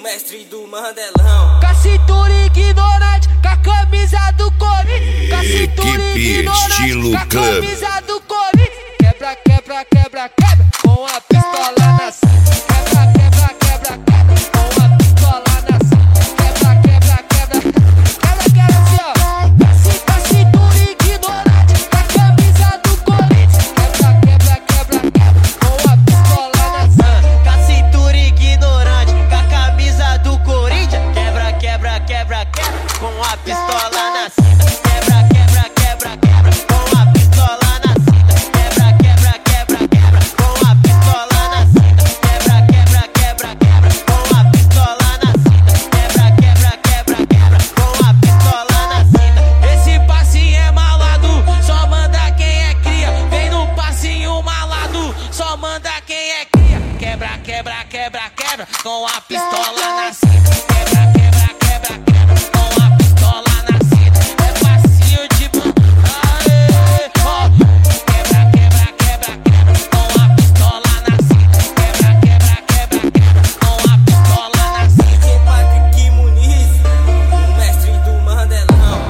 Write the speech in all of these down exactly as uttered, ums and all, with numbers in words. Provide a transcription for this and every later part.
mestre do Mandelão. Com a cintura ignorante, com a camisa do Corinthians. Com a cintura ignorante, estilo com a club. camisa do Corinthians. Quebra, quebra, quebra, quebra, com a pistola na cinta. Quebra, quebra, quebra, quebra, com a pistola na cinta. Quebra, quebra, quebra, quebra, quebra assim ó. Com a cintura ignorante, com a camisa do Corinthians. Quebra, quebra, quebra, quebra, com a pistola na cinta. Com a cintura ignorante, com a camisa do Corinthians. Quebra, quebra, quebra, quebra, com a pistola na cinta. Quebra, quebra, quebra, quebra, com a pistola na cinta. Quebra, quebra, quebra, quebra, com a pistola na cinta. Quebra, quebra, quebra, quebra, com a pistola na cinta. Quebra, quebra, quebra, quebra, com a pistola na cinta. Esse passinho é malado, só manda quem é cria. Vem no passinho malado, só manda quem é cria. Quebra, quebra, quebra, quebra, com a pistola na cinta. Quebra, quebra, quebra, quebra, com a pistola na cinta. É passinho de mão, aê, ó. Quebra, quebra, quebra, quebra, com a pistola na cinta. Quebra, quebra, quebra, quebra, com a pistola na cinta. Sou Patrick Muniz, o mestre do Mandelão.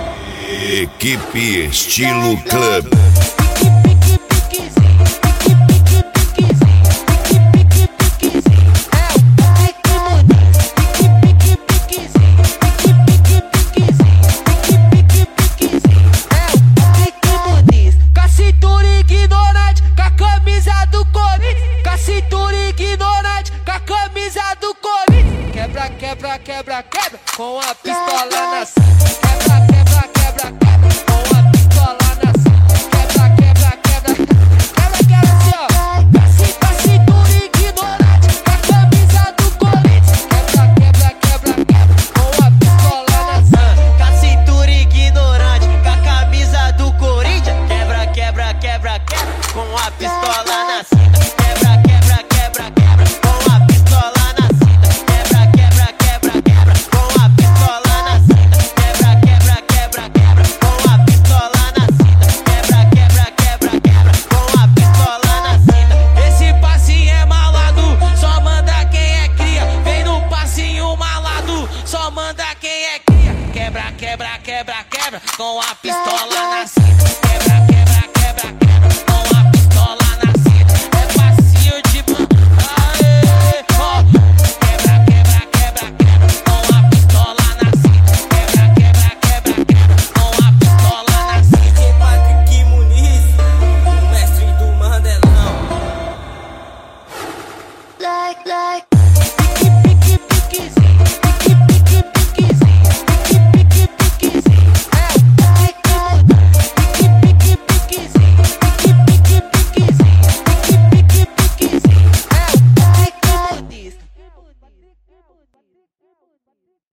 Equipe Estilo Club. Pique, pique, piquezinho, pique, pique, piquezinho, pique, pique, piquezinho. É o Patrick Muniz. Pique, pique, piquezinho, pique, pique, piquezinho, pique, pique, piquezinho. É o Patrick Muniz. Com a cintura ignorante, com a camisa do Corinthians. Com a cintura ignorante, com a camisa do Corinthians. Quebra, quebra, quebra, quebra, com a pistola na cinta. Quebra, quebra, quebra, quebra, com a pistola na cinta. Quebra, quebra, quebra, quebra, quebra assim ó. Com a cintura ignorante, com a camisa do Corinthians. Quebra, quebra, quebra, quebra, com a pistola na cinta. Com a cintura ignorante, com a camisa do Corinthians. Quebra, quebra, quebra, quebra, com a pistola na cinta. Quebra, quebra, quebra, quebra, com a pistola na cinta. Quebra, quebra, quebra, quebra, com a pistola na cinta. Quebra, quebra, quebra, quebra, com a pistola na cinta. Quebra, quebra, quebra, quebra, com a pistola na cinta. Esse passinho é malado, só manda quem é cria. Vem no passinho malado, só manda quem é cria. Quebra, quebra, quebra, quebra, com a pistola na cinta.